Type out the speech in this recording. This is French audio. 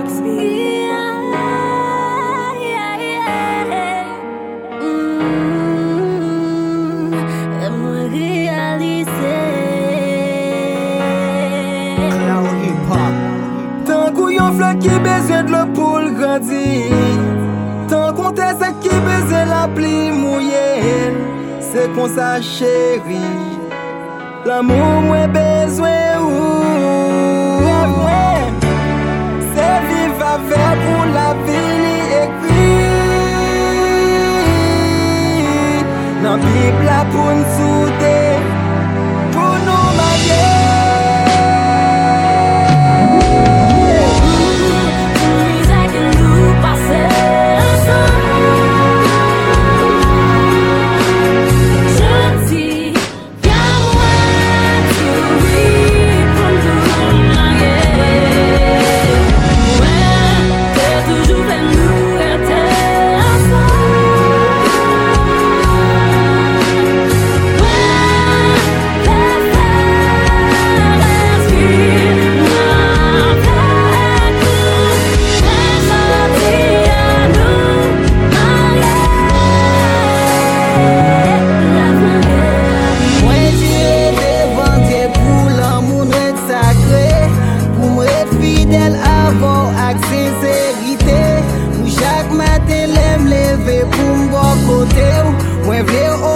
Tant qu'on yon fleur qui besoin de l'eau pour le grandir, tant qu'on t'est ça qui besoin la pluie mouillée, c'est qu'on sa chérie. L'amour moi besoin ou c'est vivre avec pour la vie écrit dans Bible là pour nous souder, pour nous marier. Sincérité, chaque matin l'aime lever pour me voir côté. Moi v'lais